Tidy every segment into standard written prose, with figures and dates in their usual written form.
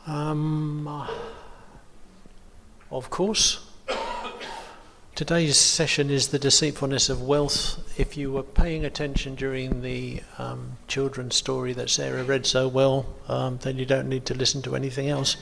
Of course. Today's session is the deceitfulness of wealth. If you were paying attention during the children's story that Sarah read so well, then you don't need to listen to anything else.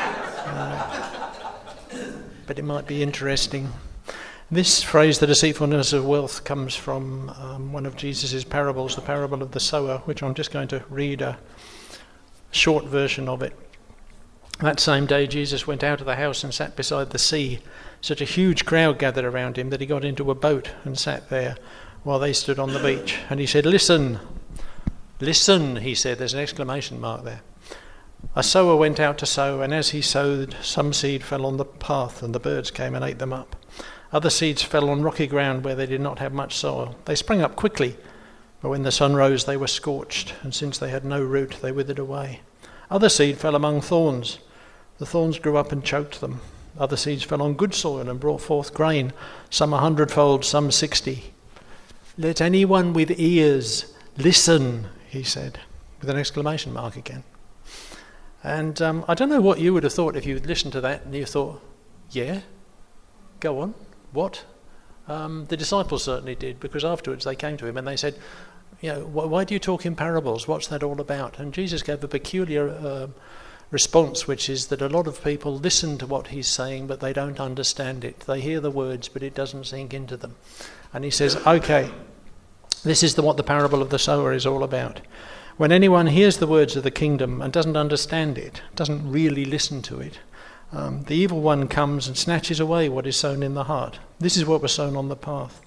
But it might be interesting. This phrase, the deceitfulness of wealth, comes from one of Jesus' parables, the parable of the sower, which I'm just going to read a short version of it. That same day Jesus went out of the house and sat beside the sea. Such a huge crowd gathered around him that he got into a boat and sat there while they stood on the beach. And he said, "Listen, listen," he said. There's an exclamation mark there. "A sower went out to sow, and as he sowed, some seed fell on the path, and the birds came and ate them up. Other seeds fell on rocky ground where they did not have much soil. They sprang up quickly, but when the sun rose they were scorched, and since they had no root they withered away. Other seed fell among thorns. The thorns grew up and choked them. Other seeds fell on good soil and brought forth grain, some 100-fold, some 60. Let anyone with ears listen," he said, with an exclamation mark again. And I don't know what you would have thought if you listened to that and you thought, yeah, go on, what? The disciples certainly did, because afterwards they came to him and they said, why do you talk in parables? What's that all about? And Jesus gave a peculiar response, which is that a lot of people listen to what he's saying, but they don't understand it. They hear the words, but it doesn't sink into them. And he says, okay, this is what the parable of the sower is all about. When anyone hears the words of the kingdom and doesn't understand it, doesn't really listen to it, the evil one comes and snatches away what is sown in the heart. This is what was sown on the path.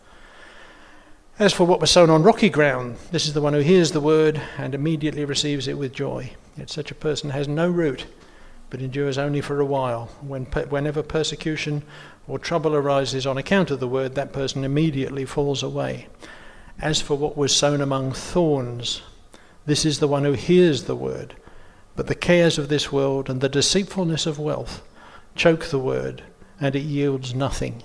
As for what was sown on rocky ground, this is the one who hears the word and immediately receives it with joy. Yet such a person has no root, but endures only for a while. Whenever persecution or trouble arises on account of the word, that person immediately falls away. As for what was sown among thorns, this is the one who hears the word, but the cares of this world and the deceitfulness of wealth choke the word, and it yields nothing.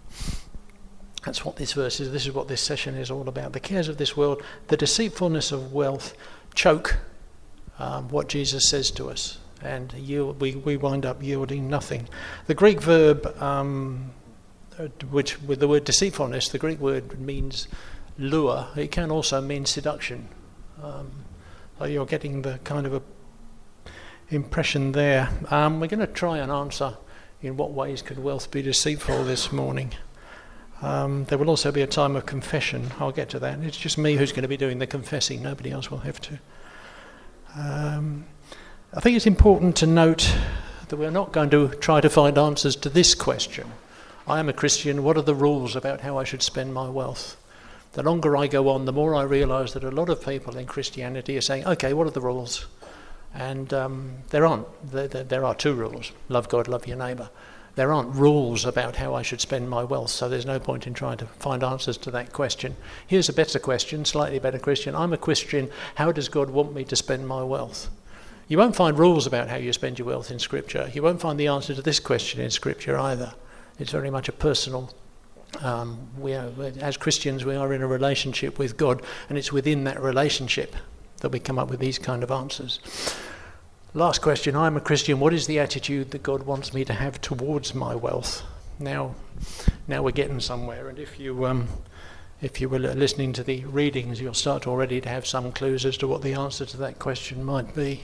That's what this verse is. This is what this session is all about. The cares of this world, the deceitfulness of wealth choke what Jesus says to us, and we wind up yielding nothing. The Greek verb, which with the word deceitfulness, the Greek word means lure. It can also mean seduction. So you're getting the kind of a impression there. We're going to try and answer in what ways could wealth be deceitful this morning. There will also be a time of confession. I'll get to that. It's just me who's going to be doing the confessing. Nobody else will have to. I think it's important to note that we're not going to try to find answers to this question. I am a Christian. What are the rules about how I should spend my wealth? The longer I go on, the more I realise that a lot of people in Christianity are saying, okay, what are the rules? And there aren't. There are two rules. Love God, love your neighbour. There aren't rules about how I should spend my wealth, so there's no point in trying to find answers to that question. Here's a better question, slightly better question. I'm a Christian. How does God want me to spend my wealth? You won't find rules about how you spend your wealth in Scripture. You won't find the answer to this question in Scripture either. It's very much a personal. As Christians, we are in a relationship with God, and it's within that relationship that we come up with these kind of answers. Last question, I'm a Christian. What is the attitude that God wants me to have towards my wealth? Now we're getting somewhere, and if you were listening to the readings, you'll start already to have some clues as to what the answer to that question might be.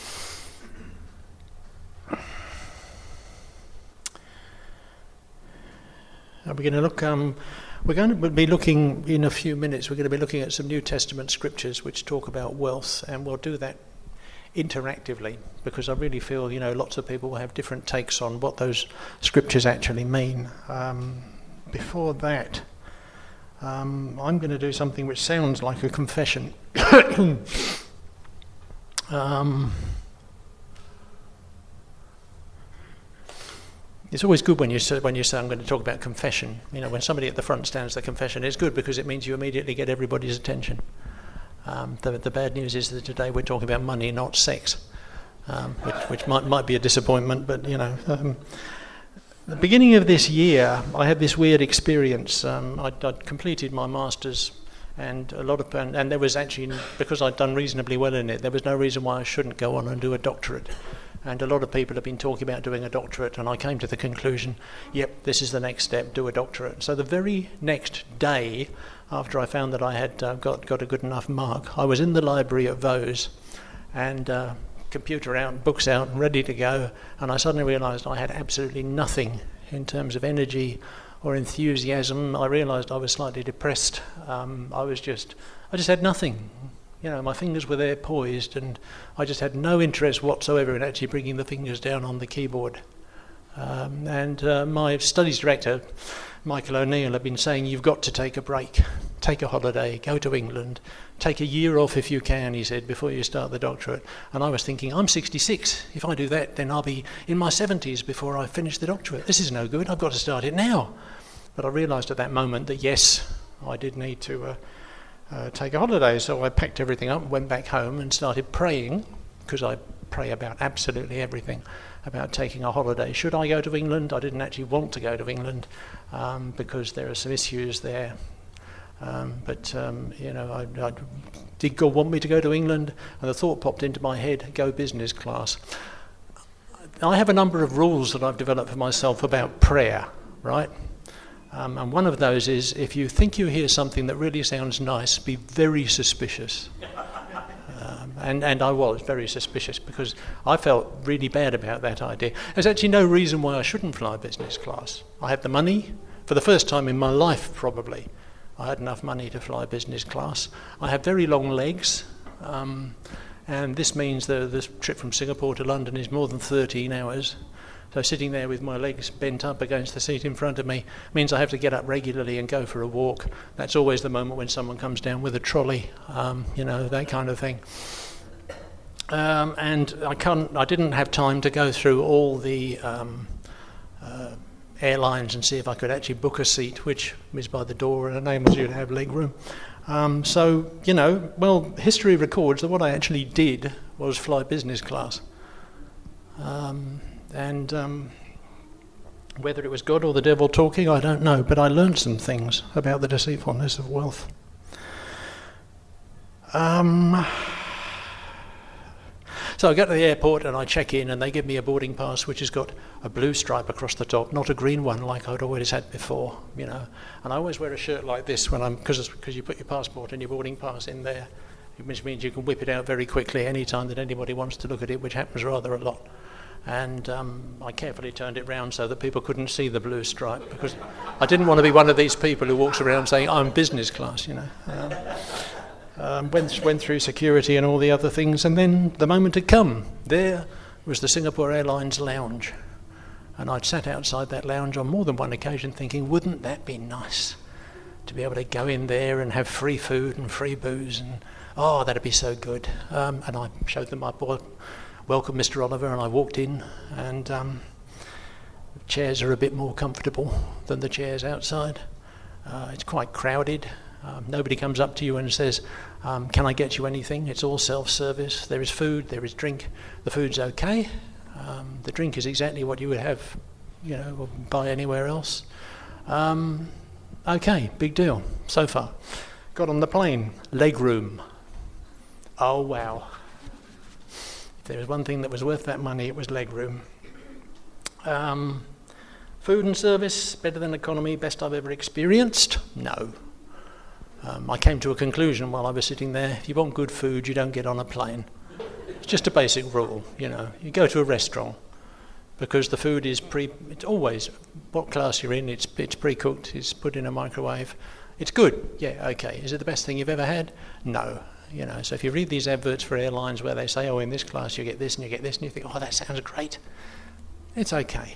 We're going to be looking in a few minutes. We're going to be looking at some New Testament scriptures which talk about wealth, and we'll do that interactively, because I really feel lots of people will have different takes on what those scriptures actually mean. Before that, I'm going to do something which sounds like a confession. It's always good when you say I'm going to talk about confession. When somebody at the front stands the confession, it's good because it means you immediately get everybody's attention. The bad news is that today we're talking about money, not sex, which might be a disappointment. But the beginning of this year, I had this weird experience. I'd completed my masters, and there was actually, because I'd done reasonably well in it, there was no reason why I shouldn't go on and do a doctorate. And a lot of people have been talking about doing a doctorate, and I came to the conclusion, yep, this is the next step, do a doctorate. So the very next day, after I found that I had got a good enough mark, I was in the library at Vaux, and computer out, books out, ready to go, and I suddenly realised I had absolutely nothing in terms of energy or enthusiasm. I realised I was slightly depressed. I just had nothing. My fingers were there poised, and I just had no interest whatsoever in actually bringing the fingers down on the keyboard. And my studies director, Michael O'Neill, had been saying, you've got to take a break, take a holiday, go to England, take a year off if you can, he said, before you start the doctorate. And I was thinking, I'm 66. If I do that, then I'll be in my 70s before I finish the doctorate. This is no good. I've got to start it now. But I realised at that moment that, yes, I did need to take a holiday. So I packed everything up, went back home and started praying, because I pray about absolutely everything, about taking a holiday. Should I go to England? I didn't actually want to go to England because there are some issues there. Did God want me to go to England? And the thought popped into my head, go business class. I have a number of rules that I've developed for myself about prayer, right? And one of those is, if you think you hear something that really sounds nice, be very suspicious. And I was very suspicious because I felt really bad about that idea. There's actually no reason why I shouldn't fly business class. I had the money, for the first time in my life probably. I had enough money to fly business class. I have very long legs, and this means that this trip from Singapore to London is more than 13 hours. So sitting there with my legs bent up against the seat in front of me means I have to get up regularly and go for a walk. That's always the moment when someone comes down with a trolley, that kind of thing. And I didn't have time to go through all the airlines and see if I could actually book a seat, which was by the door and enables you to have leg room. History records that what I actually did was fly business class. Whether it was God or the devil talking, I don't know, but I learned some things about the deceitfulness of wealth. So I go to the airport and I check in, and they give me a boarding pass which has got a blue stripe across the top, not a green one like I'd always had before, And I always wear a shirt like this because you put your passport and your boarding pass in there, which means you can whip it out very quickly any time that anybody wants to look at it, which happens rather a lot. And I carefully turned it round so that people couldn't see the blue stripe, because I didn't want to be one of these people who walks around saying, I'm business class, Went through security and all the other things, and then the moment had come. There was the Singapore Airlines lounge, and I'd sat outside that lounge on more than one occasion thinking, wouldn't that be nice to be able to go in there and have free food and free booze, and that'd be so good. And I showed them my board, welcome Mr. Oliver, and I walked in, and the chairs are a bit more comfortable than the chairs outside. It's quite crowded. Nobody comes up to you and says, can I get you anything? It's all self-service. There is food, there is drink. The food's okay. The drink is exactly what you would have, or buy anywhere else. Okay, big deal so far. Got on the plane, leg room. Oh, wow. If there was one thing that was worth that money, it was leg room. Food and service, better than economy, best I've ever experienced? No. I came to a conclusion while I was sitting there, if you want good food, you don't get on a plane. It's just a basic rule, You go to a restaurant because the food is it's always, what class you're in, it's pre-cooked, it's put in a microwave. It's good, yeah, okay. Is it the best thing you've ever had? No. So if you read these adverts for airlines where they say, in this class you get this and you get this, and you think, that sounds great. It's okay.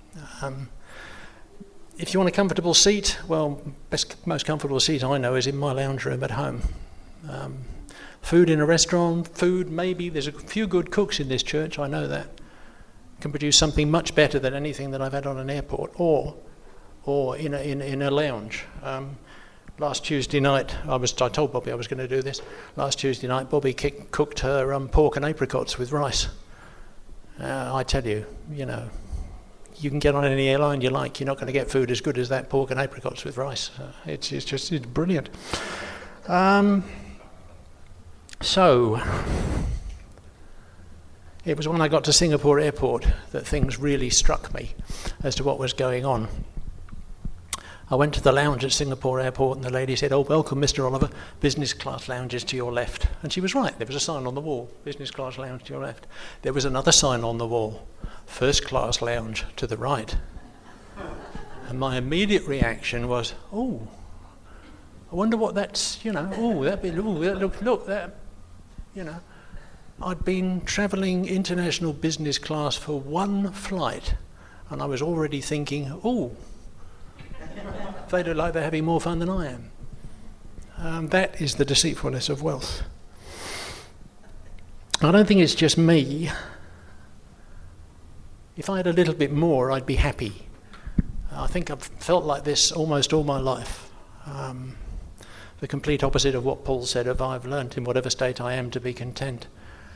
If you want a comfortable seat, most comfortable seat I know is in my lounge room at home. Food in a restaurant, maybe. There's a few good cooks in this church, I know that. Can produce something much better than anything that I've had on an airport or in a lounge. Last Tuesday night, I told Bobby I was going to do this. Last Tuesday night, Bobby cooked her pork and apricots with rice. I tell you, you can get on any airline you like, you're not going to get food as good as that pork and apricots with rice. It's brilliant. So, It was when I got to Singapore airport that things really struck me as to what was going on. I went to the lounge at Singapore airport and the lady said, "Oh, welcome, Mr. Oliver, business class lounges to your left." And she was right. There was a sign on the wall, business class lounge to your left. There was another sign on the wall, first class lounge to the right. And my immediate reaction was, oh, I wonder what that's, look, that, I'd been travelling international business class for one flight and I was already thinking, oh, they look like they're having more fun than I am. That is the deceitfulness of wealth. I don't think it's just me. If I had a little bit more, I'd be happy. I think I've felt like this almost all my life. The complete opposite of what Paul said of I've learnt in whatever state I am to be content.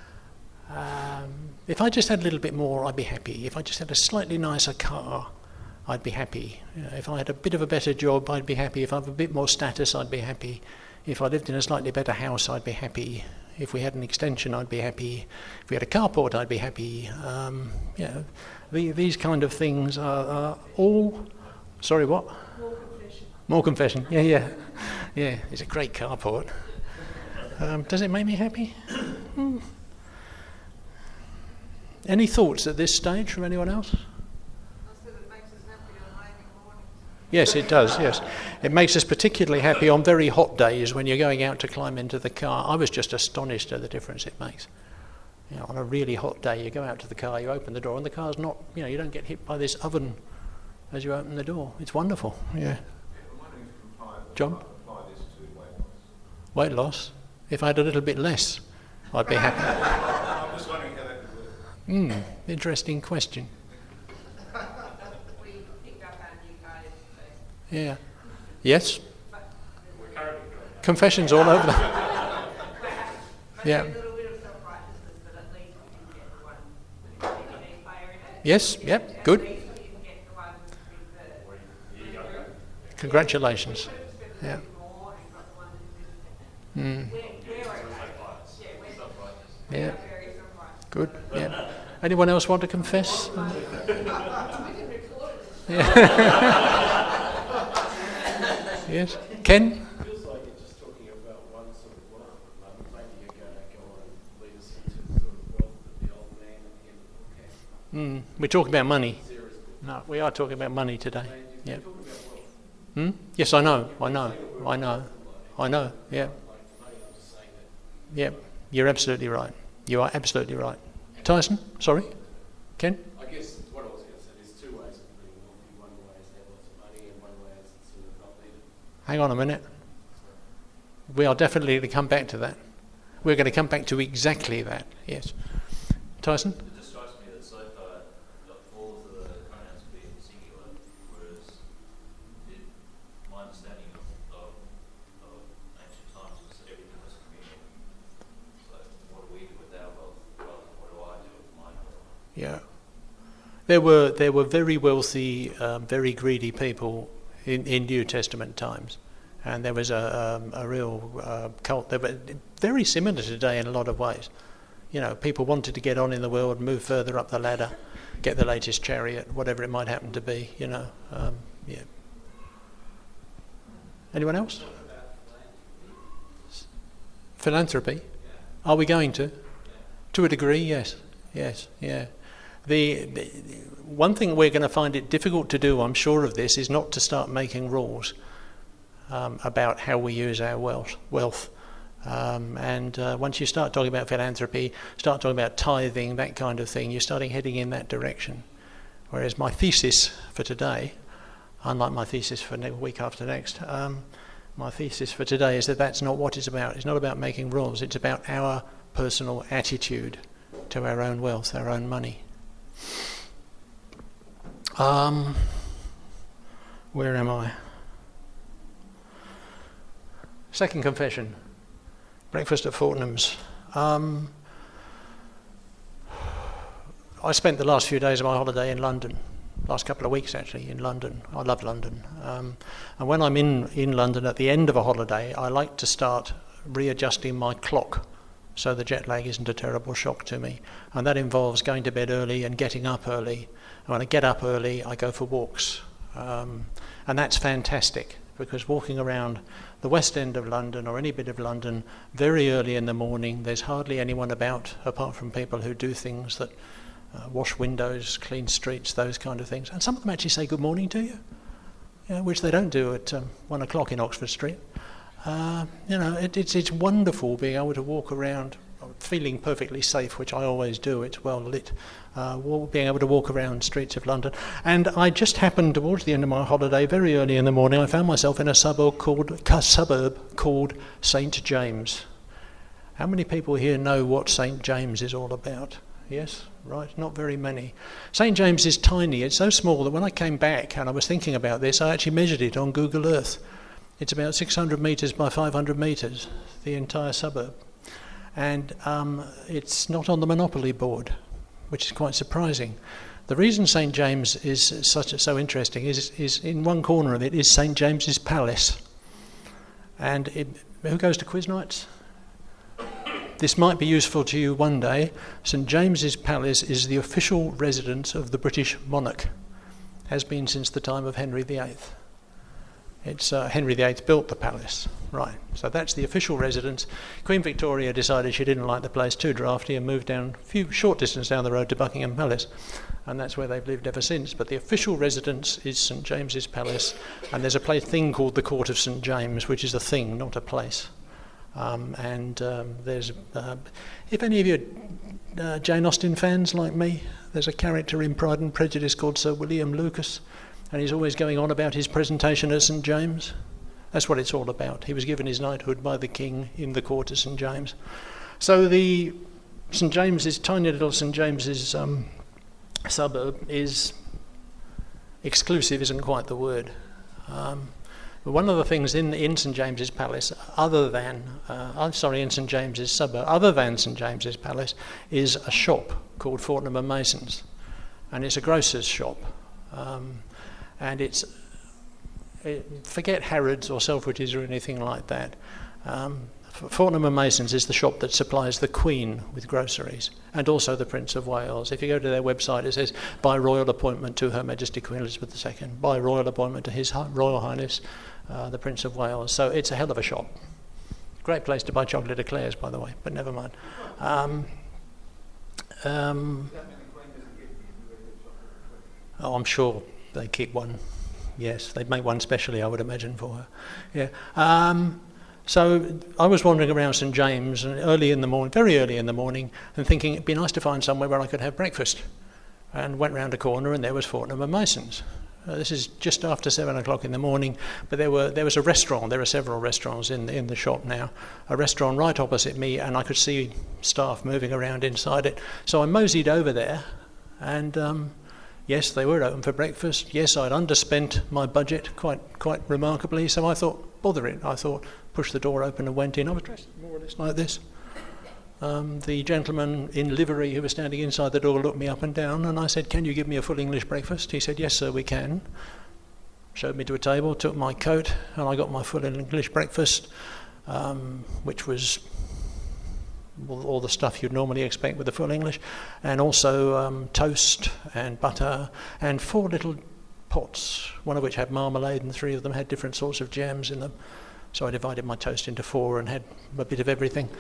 If I just had a little bit more, I'd be happy. If I just had a slightly nicer car, I'd be happy. If I had a bit of a better job, I'd be happy. If I have a bit more status, I'd be happy. If I lived in a slightly better house, I'd be happy. If we had an extension, I'd be happy. If we had a carport, I'd be happy. These kind of things are all... Sorry, what? More confession. Yeah. It's a great carport. Does it make me happy? Any thoughts at this stage from anyone else? Yes, it does, yes. It makes us particularly happy on very hot days when you're going out to climb into the car. I was just astonished at the difference it makes. On a really hot day, you go out to the car, you open the door, and the car's not, you don't get hit by this oven as you open the door. It's wonderful, yeah. John? Weight loss? If I had a little bit less, I'd be happy. I'm just wondering how that would work. Interesting question. We picked up our new car yesterday. Yeah. Yes? Confessions all over the... Yeah. Yes, yep, good. Congratulations. Yeah. Yeah. Good. Yeah. Anyone else want to confess? Yeah. Yes. Ken? It feels like you're just talking about one sort of wealth, but maybe you're going to go on and lead us into the sort of wealth that the old man at the end of the book had. We're talking about money. No, we are talking about money today. Yeah. Yes, I know. Yeah. Yeah. You're absolutely right. You are absolutely right. Tyson? Sorry? Ken? I guess what I was going to say, there's two ways of being wealthy. One way is to have lots of money and one way is to sort of not need it. Hang on a minute. We are definitely going to come back to that. We're going to come back to exactly that. Yes. Tyson? It just strikes me that so far all of the pronouns have been singular, whereas my understanding of ancient times was that everything was communal. So what do we do with our wealth? What do I do with my wealth? Yeah. There were very wealthy, very greedy people in New Testament times. And there was a real cult. They were very similar today in a lot of ways. People wanted to get on in the world, move further up the ladder, get the latest chariot, whatever it might happen to be. Yeah. Anyone else? Philanthropy. Are we going to? To a degree, yes. Yeah. The one thing we're going to find it difficult to do, I'm sure of this, is not to start making rules about how we use our wealth. And once you start talking about philanthropy, start talking about tithing, that kind of thing, you're starting heading in that direction. Whereas my thesis for today, unlike my thesis for week after next, my thesis for today is that that's not what it's about. It's not about making rules. It's about our personal attitude to our own wealth, our own money. Where am I? Second confession. Breakfast at Fortnum's. I spent the last few days of my holiday in London. Last couple of weeks actually in London. I love London. And when I'm in London at the end of a holiday, I like to start readjusting my clock so the jet lag isn't a terrible shock to me. And that involves going to bed early and getting up early. And when I get up early, I go for walks. And that's fantastic, because walking around the West End of London or any bit of London very early in the morning, there's hardly anyone about apart from people who do things that wash windows, clean streets, those kind of things. And some of them actually say good morning to you, which they don't do at 1 o'clock in Oxford Street. It's wonderful being able to walk around feeling perfectly safe, which I always do. It's well lit. Being able to walk around streets of London. And I just happened towards the end of my holiday, very early in the morning, I found myself in a suburb called St James. How many people here know what St James is all about? Yes, right, not very many. St James is tiny. It's so small that when I came back and I was thinking about this, I actually measured it on Google Earth. It's about 600 metres by 500 metres, the entire suburb. And it's not on the Monopoly board, which is quite surprising. The reason St James is so interesting is in one corner of it is St James's Palace. And who goes to quiz nights? This might be useful to you one day. St James's Palace is the official residence of the British monarch. Has been since the time of Henry VIII. It's Henry VIII built the palace, right? So that's the official residence. Queen Victoria decided she didn't like the place too drafty and moved down a few short distance down the road to Buckingham Palace, and that's where they've lived ever since. But the official residence is St James's Palace, and there's a thing called the Court of St James, which is a thing, not a place. There's, if any of you are Jane Austen fans like me, there's a character in Pride and Prejudice called Sir William Lucas. And he's always going on about his presentation at St James. That's what it's all about. He was given his knighthood by the king in the court of St James. So the St James's, tiny little St James's suburb is exclusive, isn't quite the word. But one of the things in St James's Palace, in St James's suburb, other than St James's Palace, is a shop called Fortnum and Mason's, and it's a grocer's shop. And forget Harrods or Selfridges or anything like that. Fortnum and Mason's is the shop that supplies the Queen with groceries, and also the Prince of Wales. If you go to their website, it says, by royal appointment to Her Majesty Queen Elizabeth II, by royal appointment to His Royal Highness the Prince of Wales. So it's a hell of a shop. Great place to buy chocolate eclairs, by the way, but never mind. I'm sure they keep one. Yes, they'd make one specially, I would imagine, for her. Yeah. So I was wandering around St James and very early in the morning, and thinking it'd be nice to find somewhere where I could have breakfast. And went round a corner, and there was Fortnum and Mason's. This is just after 7 o'clock in the morning, but there was a restaurant. There are several restaurants in the shop now. A restaurant right opposite me, and I could see staff moving around inside it. So I moseyed over there, and yes, they were open for breakfast. Yes, I'd underspent my budget quite remarkably, so I thought, bother it. I thought, pushed the door open and went in. I was dressed more or less like this. The gentleman in livery who was standing inside the door looked me up and down, and I said, can you give me a full English breakfast? He said, yes, sir, we can. Showed me to a table, took my coat, and I got my full English breakfast, which was all the stuff you'd normally expect with a full English, and also toast and butter and 4 little pots, one of which had marmalade and 3 of them had different sorts of jams in them. So I divided my toast into 4 and had a bit of everything.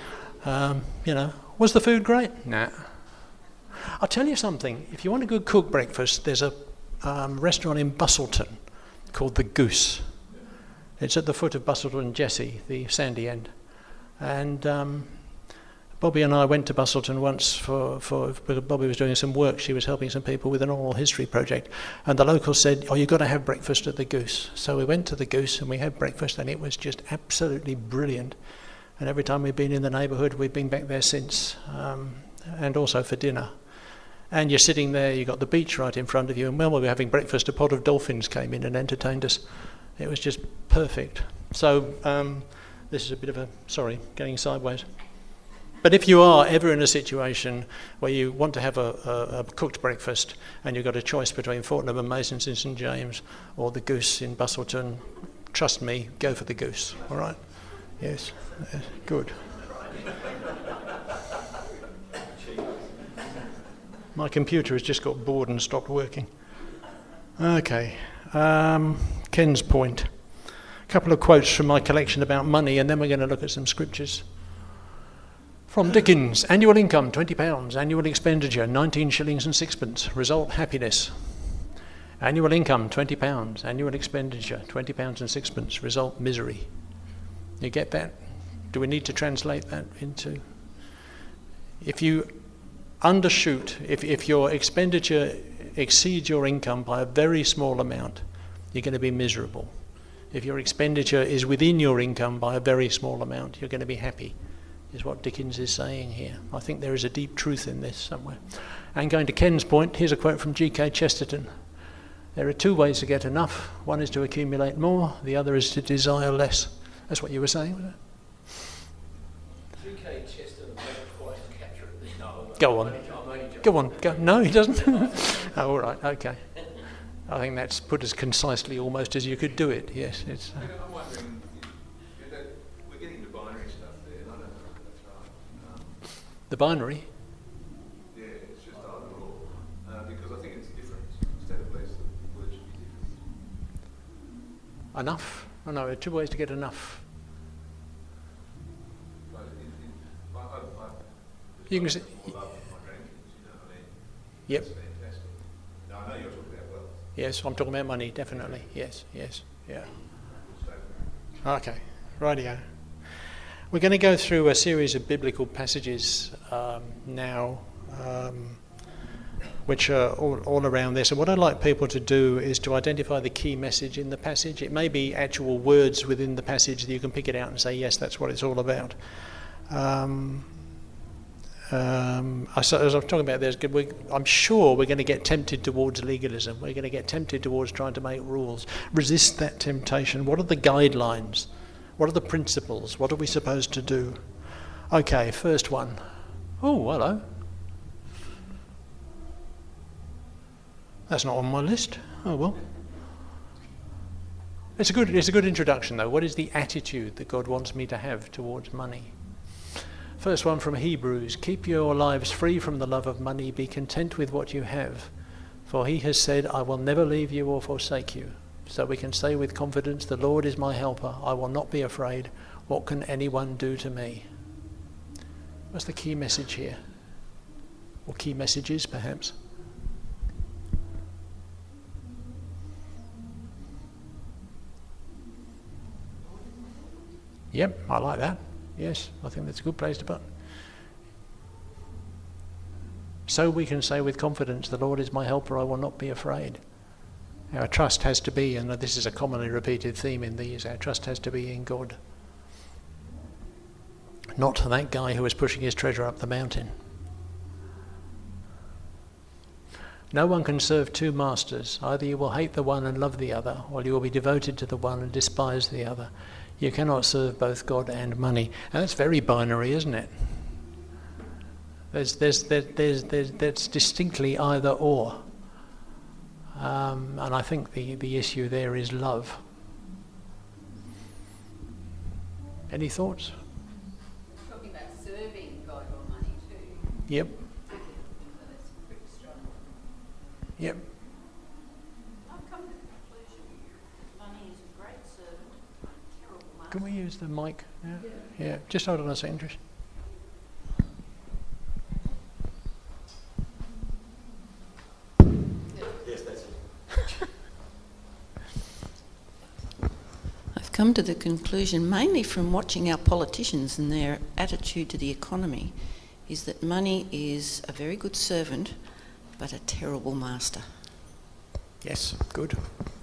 Was the food great? Nah. I'll tell you something. If you want a good cooked breakfast, there's a restaurant in Bustleton called The Goose. It's at the foot of Bustleton Jesse, the sandy end. And Bobby and I went to Bustleton once because Bobby was doing some work. She was helping some people with an oral history project. And the locals said, you've got to have breakfast at The Goose. So we went to The Goose and we had breakfast, and it was just absolutely brilliant. And every time we've been in the neighbourhood, we've been back there since, and also for dinner. And you're sitting there, you've got the beach right in front of you, and when we were having breakfast, a pod of dolphins came in and entertained us. It was just perfect. So this is a bit of going sideways. But if you are ever in a situation where you want to have a cooked breakfast and you've got a choice between Fortnum and Mason's in St James or The Goose in Bustleton, trust me, go for The Goose, all right? Yes, good. My computer has just got bored and stopped working. Okay, Ken's point. A couple of quotes from my collection about money, and then we're going to look at some scriptures. From Dickens, annual income £20, annual expenditure 19 shillings and sixpence, result happiness. Annual income £20, annual expenditure £20 and sixpence, result misery. You get that? Do we need to translate that into? If you undershoot, if your expenditure exceeds your income by a very small amount, you're going to be miserable. If your expenditure is within your income by a very small amount, you're going to be happy, is what Dickens is saying here. I think there is a deep truth in this somewhere. And going to Ken's point, here's a quote from G.K. Chesterton. There are two ways to get enough. One is to accumulate more, the other is to desire less. That's what you were saying, wasn't it? G.K. Chesterton doesn't quite capture it. No, Go on. Go on. Go. No, he doesn't? Oh, all right, okay. I think that's put as concisely almost as you could do it, yes. It's, I'm wondering, we're getting into binary stuff there, and I don't know if that's right. the binary. Yeah, it's just either or, because I think it's different. Instead of less, the word should be different. Enough? Oh, no, there are two ways to get enough. But You can say, I love my grandkids, you know what I mean? yep, It's fantastic. Now, I know you're talking about wealth. yes, I'm talking about money, definitely, yes, yeah. So, Okay, rightio. We're going to go through a series of biblical passages now, which are all around this. And what I'd like people to do is to identify the key message in the passage. It may be actual words within the passage that you can pick it out and say, yes, that's what it's all about. As I was talking about, I'm sure we're going to get tempted towards legalism. We're going to get tempted towards trying to make rules. Resist that temptation. What are the guidelines? What are the principles? What are we supposed to do? Okay, first one. Oh, hello. That's not on my list. Oh, well. It's a good introduction, though. What is the attitude that God wants me to have towards money? First one from Hebrews. Keep your lives free from the love of money. Be content with what you have. For he has said, I will never leave you or forsake you. So we can say with confidence, the Lord is my helper. I will not be afraid. What can anyone do to me? What's the key message here? Or key messages, perhaps? Yep, I like that. Yes, I think that's a good place to put. So we can say with confidence, the Lord is my helper, I will not be afraid. Our trust has to be, and this is a commonly repeated theme in these, our trust has to be in God. Not that guy who was pushing his treasure up the mountain. No one can serve two masters. Either you will hate the one and love the other, or you will be devoted to the one and despise the other. You cannot serve both God and money. And that's very binary, isn't it? There's distinctly either or. And I think the issue there is love. Any thoughts? Talking about serving God or money too. Yep. So that's pretty strong. Yep. I've come to the conclusion that money is a great servant, a terrible master. Can we use the mic? Yeah. Just hold on a second, Trish. yes, that's it. I've come to the conclusion, mainly from watching our politicians and their attitude to the economy, is that money is a very good servant, but a terrible master. Yes, good.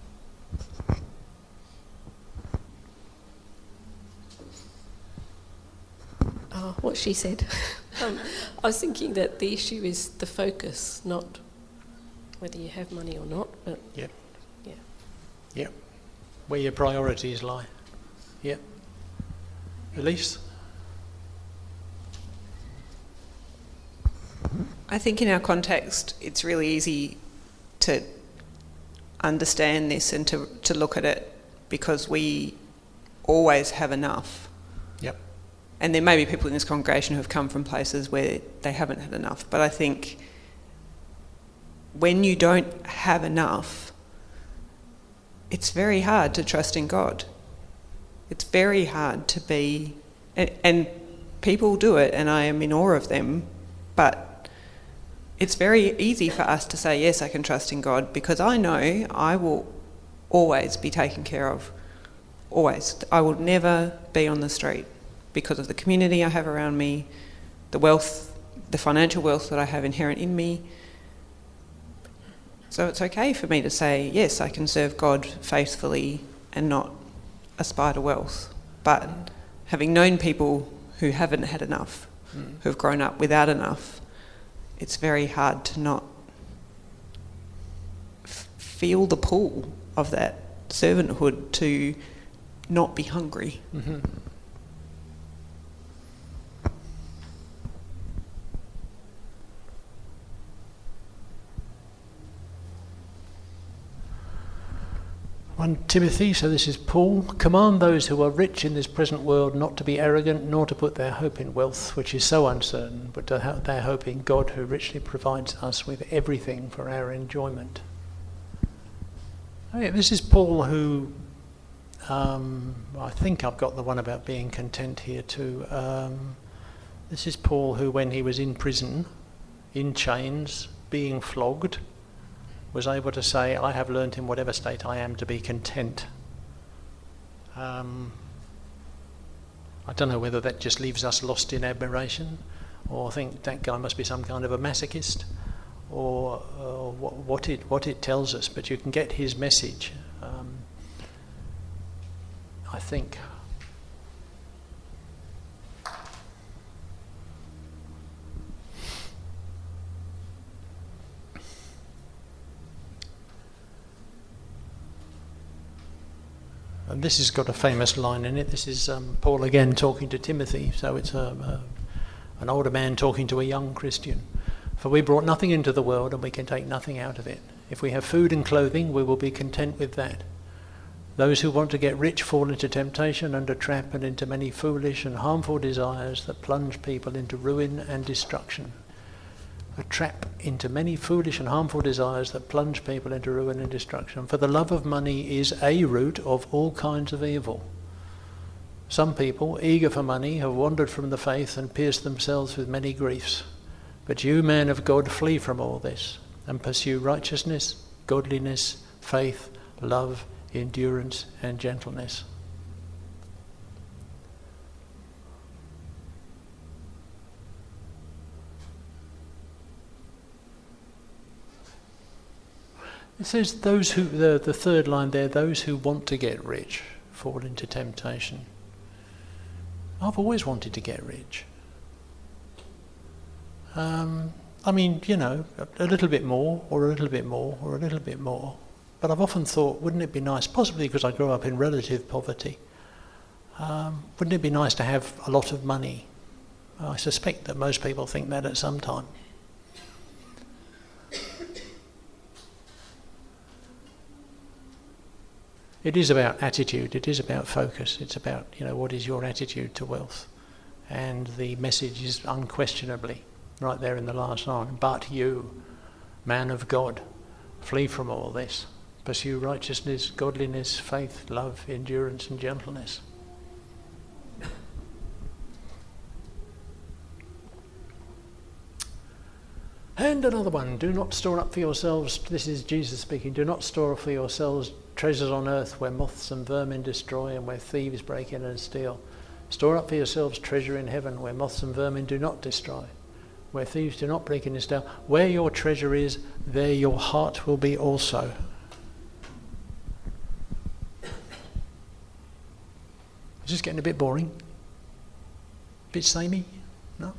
What she said. I was thinking that the issue is the focus, not whether you have money or not, but Yep. yeah. Yep. Where your priorities lie. Yep. Elise? I think in our context, it's really easy to understand this and to look at it because we always have enough. Yep. And there may be people in this congregation who have come from places where they haven't had enough. But I think when you don't have enough, it's very hard to trust in God. It's very hard to be, and people do it, and I am in awe of them, but it's very easy for us to say, yes, I can trust in God, because I know I will always be taken care of. Always. I will never be on the street because of the community I have around me, the wealth, the financial wealth that I have inherent in me. So it's okay for me to say, yes, I can serve God faithfully and not aspire to wealth. But having known people who haven't had enough, who have grown up without enough, it's very hard to not feel the pull of that servanthood to not be hungry. Mm-hmm. Timothy, so this is Paul, command those who are rich in this present world not to be arrogant, nor to put their hope in wealth, which is so uncertain, but to have their hope in God, who richly provides us with everything for our enjoyment. This is Paul who, I think I've got the one about being content here too. This is Paul who, when he was in prison, in chains, being flogged, was able to say, I have learnt in whatever state I am to be content. I don't know whether that just leaves us lost in admiration, or think that guy must be some kind of a masochist, or what it tells us, but you can get his message, I think. And this has got a famous line in it. This is Paul again talking to Timothy, so it's an older man talking to a young Christian. For we brought nothing into the world, and we can take nothing out of it. If we have food and clothing, we will be content with that. Those who want to get rich fall into temptation and a trap, and into many foolish and harmful desires that plunge people into ruin and destruction. A trap into many foolish and harmful desires that plunge people into ruin and destruction. For the love of money is a root of all kinds of evil. Some people, eager for money, have wandered from the faith and pierced themselves with many griefs. But you, man of God, flee from all this and pursue righteousness, godliness, faith, love, endurance, and gentleness. It says those who, the third line there, those who want to get rich fall into temptation. I've always wanted to get rich. I mean, you know, a little bit more, or a little bit more, or a little bit more. But I've often thought, wouldn't it be nice, possibly because I grew up in relative poverty, wouldn't it be nice to have a lot of money? I suspect that most people think that at some time. It is about attitude, it is about focus, it's about, you know, what is your attitude to wealth? And the message is unquestionably right there in the last line. But you, man of God, flee from all this. Pursue righteousness, godliness, faith, love, endurance, and gentleness. And another one, do not store up for yourselves, this is Jesus speaking, do not store up for yourselves treasures on earth where moths and vermin destroy and where thieves break in and steal. Store up for yourselves treasure in heaven where moths and vermin do not destroy, where thieves do not break in and steal. Where your treasure is, there your heart will be also. Is this getting a bit boring? A bit samey? No?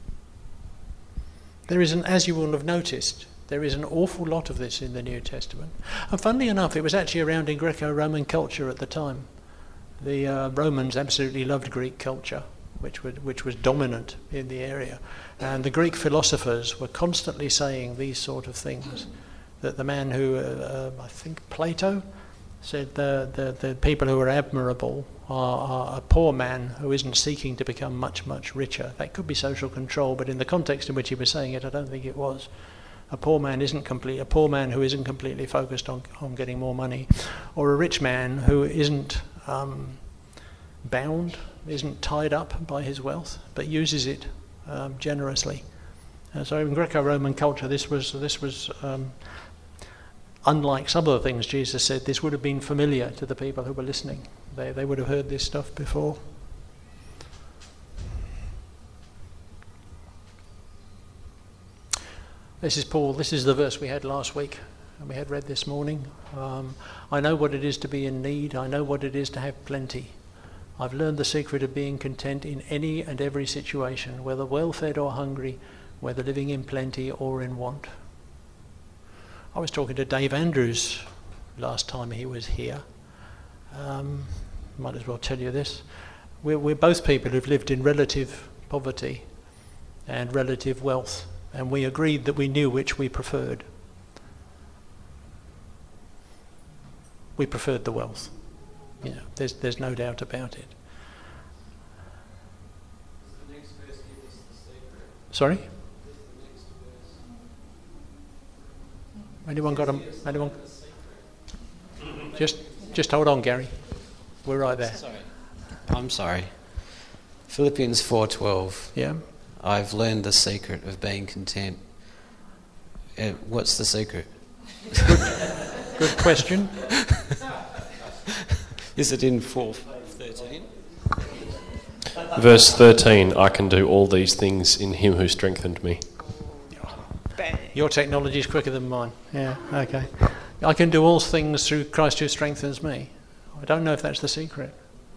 There is as you will have noticed, there is an awful lot of this in the New Testament. And funnily enough, it was actually around in Greco-Roman culture at the time. The Romans absolutely loved Greek culture, which was dominant in the area. And the Greek philosophers were constantly saying these sort of things. That the man who, I think Plato, said the people who are admirable are a poor man who isn't seeking to become much, much richer. That could be social control, but in the context in which he was saying it, I don't think it was. A poor man who isn't completely focused on getting more money, or a rich man who isn't bound, isn't tied up by his wealth, but uses it generously. So in Greco-Roman culture, this was unlike some of the things Jesus said. This would have been familiar to the people who were listening. They would have heard this stuff before. This is Paul. This is the verse we had last week and we had read this morning. I know what it is to be in need. I know what it is to have plenty. I've learned the secret of being content in any and every situation, whether well-fed or hungry, whether living in plenty or in want. I was talking to Dave Andrews last time he was here. Might as well tell you this. We're both people who've lived in relative poverty and relative wealth, and we agreed that we knew which we preferred. We preferred the wealth. You know, there's no doubt about it. The next verse gives us the secret. Sorry? The next verse. Anyone got anyone? Just hold on, Gary. We're right there. Sorry. I'm sorry. Philippians 4:12. Yeah. I've learned the secret of being content. What's the secret? Good question. Is it in 4:13? Verse 13, I can do all these things in him who strengthened me. Your technology is quicker than mine. Yeah, okay. I can do all things through Christ who strengthens me. I don't know if that's the secret.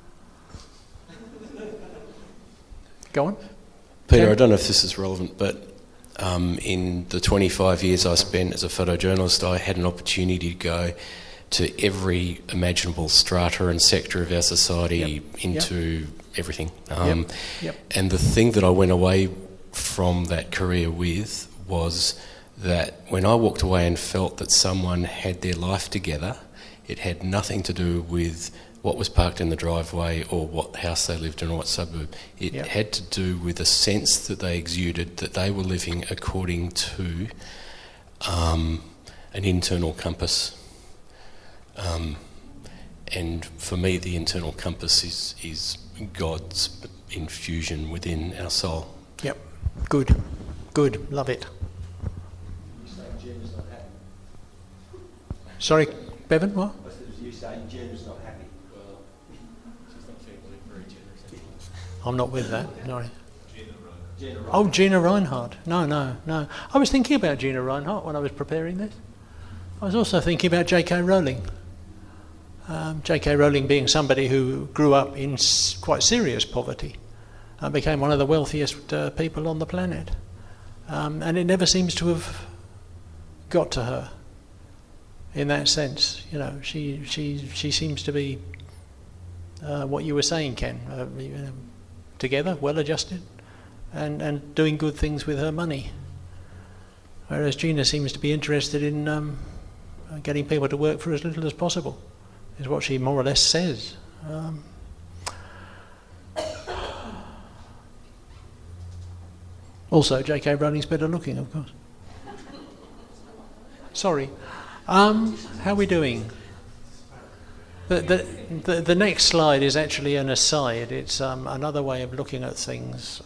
Go on. Peter, Yeah. I don't know if this is relevant, but in the 25 years I spent as a photojournalist, I had an opportunity to go to every imaginable strata and sector of our society, into everything. And the thing that I went away from that career with was that when I walked away and felt that someone had their life together, it had nothing to do with what was parked in the driveway or what house they lived in or what suburb. It had to do with a sense that they exuded that they were living according to an internal compass. And for me, the internal compass is God's infusion within our soul. Yep. Good. Love it. You say Jen's not happy. Sorry, Bevan, what? You say Jen's not happy. Well, she's not feeling very generous anymore. I'm not with that. No. Gina Reinhardt. Oh, Gina Reinhardt. No. I was thinking about Gina Reinhardt when I was preparing this. I was also thinking about J.K. Rowling. J.K. Rowling being somebody who grew up in quite serious poverty and became one of the wealthiest people on the planet. And it never seems to have got to her in that sense. You know, she seems to be what you were saying, Ken, together, well-adjusted, and doing good things with her money. Whereas Gina seems to be interested in getting people to work for as little as possible, is what she more or less says. Also, J.K. Rowling's better looking, of course. Sorry. How are we doing? The next slide is actually an aside. It's another way of looking at things.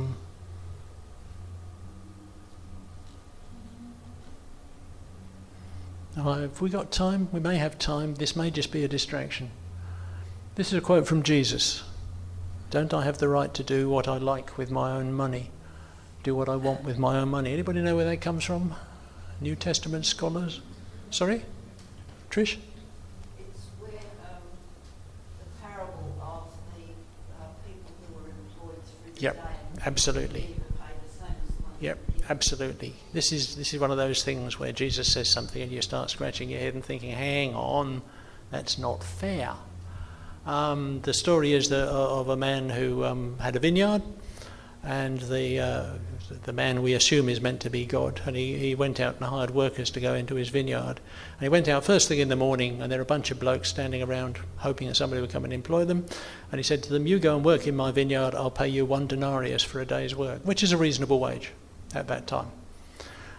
Have we got time? We may have time. This may just be a distraction. This is a quote from Jesus. Don't I have the right to do what I like with my own money? Do what I want with my own money. Anybody know where that comes from? New Testament scholars? Sorry? Trish? It's where the parable of the people who were employed through the Yep, day. absolutely. Paid the same as one. Yep, absolutely. This is one of those things where Jesus says something and you start scratching your head and thinking, hang on, that's not fair. The story is of a man who had a vineyard, and the man we assume is meant to be God, and he went out and hired workers to go into his vineyard. And he went out first thing in the morning, and there were a bunch of blokes standing around hoping that somebody would come and employ them. And he said to them, you go and work in my vineyard, I'll pay you 1 denarius for a day's work, which is a reasonable wage at that time.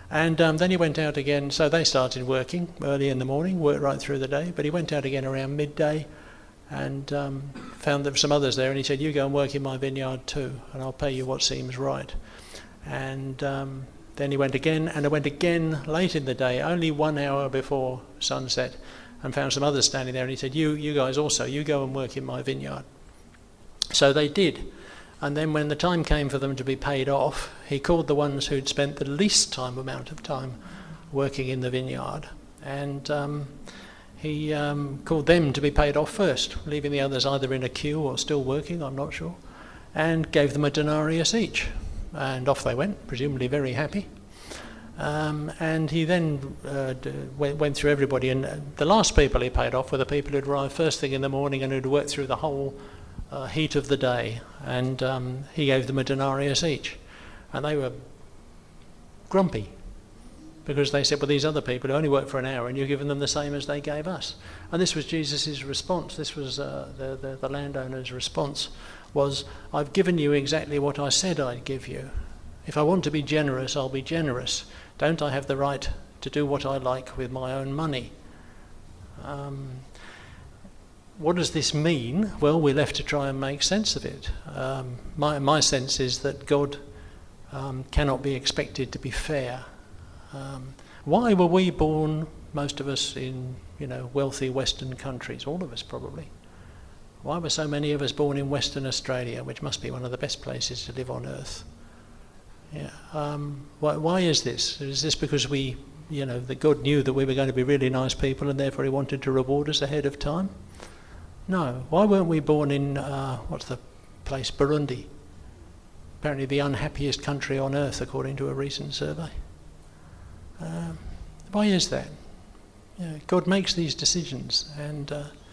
And then he went out again. So they started working early in the morning, worked right through the day. But he went out again around midday and found there were some others there. And he said, "You go and work in my vineyard too, and I'll pay you what seems right." And then he went again, and I went again late in the day, only 1 hour before sunset, and found some others standing there. And he said, you guys also, you go and work in my vineyard. So they did. And then when the time came for them to be paid off, he called the ones who'd spent the least amount of time working in the vineyard, and he called them to be paid off first, leaving the others either in a queue or still working, I'm not sure, and gave them a denarius each. And off they went, presumably very happy. And he then went through everybody, and the last people he paid off were the people who'd arrived first thing in the morning and who'd worked through the whole heat of the day, and he gave them a denarius each. And they were grumpy, because they said, well, these other people who only worked for an hour and you're giving them the same as they gave us. And this was Jesus' response. This was the landowner's response was, I've given you exactly what I said I'd give you. If I want to be generous, I'll be generous. Don't I have the right to do what I like with my own money? What does this mean? Well, we're left to try and make sense of it. My sense is that God cannot be expected to be fair. Why were we born, most of us, in wealthy Western countries? All of us probably. Why were so many of us born in Western Australia, which must be one of the best places to live on earth? Yeah. Why is this? Is this because that God knew that we were going to be really nice people and therefore he wanted to reward us ahead of time? No. Why weren't we born in, what's the place, Burundi? Apparently the unhappiest country on earth, according to a recent survey. Why is that? God makes these decisions, and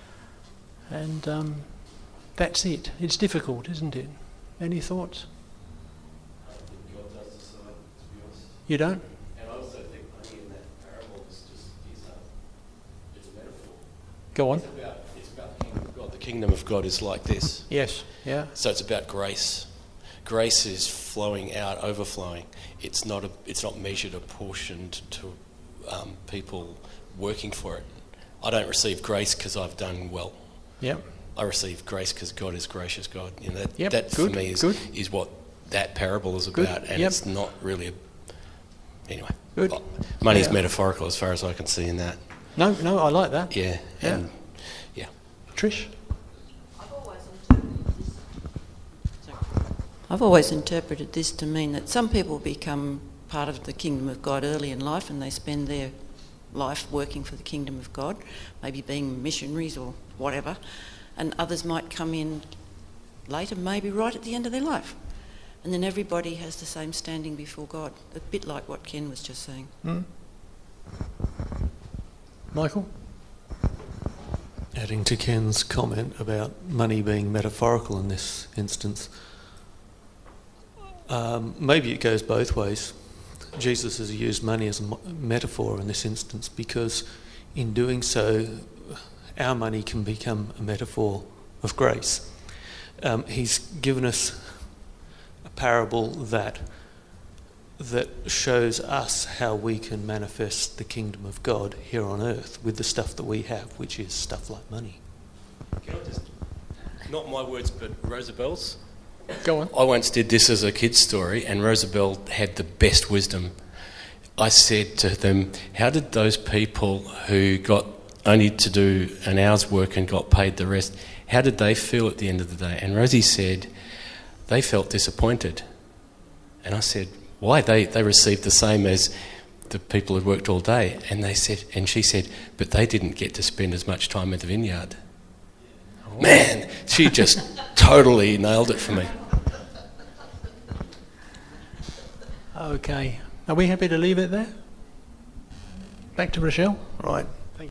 that's it. It's difficult, isn't it? Any thoughts? I don't think God does decide, to be honest. You don't? And I also think money in that parable is it's a metaphor. Go on. It's about the kingdom of God. The kingdom of God is like this. Yes, yeah. So it's about grace. Grace is flowing out, overflowing. It's not measured, apportioned to people working for it. I don't receive grace because I've done well. Yep. I receive grace because God is gracious God. Yep. That Good. for me is what that parable is Good. about, and Yep. it's not really anyway. Good. Money's Yeah. metaphorical as far as I can see in that. No, I like that. Yeah. Yeah. And yeah. Trish? I've always interpreted this to mean that some people become part of the kingdom of God early in life and they spend their life working for the kingdom of God, maybe being missionaries or whatever, and others might come in later, maybe right at the end of their life. And then everybody has the same standing before God, a bit like what Ken was just saying. Michael? Adding to Ken's comment about money being metaphorical in this instance, maybe it goes both ways. Jesus has used money as a metaphor in this instance because in doing so, our money can become a metaphor of grace. He's given us a parable that shows us how we can manifest the kingdom of God here on earth with the stuff that we have, which is stuff like money. Can I just, not my words, but Rosabelle's? Go on. I once did this as a kid's story, and Rosabelle had the best wisdom. I said to them, how did those people who got only to do an hour's work and got paid the rest, how did they feel at the end of the day? And Rosie said, they felt disappointed. And I said, why? They received the same as the people who worked all day. And she said, but they didn't get to spend as much time in the vineyard. Oh. Man, she just totally nailed it for me. Okay. Are we happy to leave it there? Back to Rochelle? Right.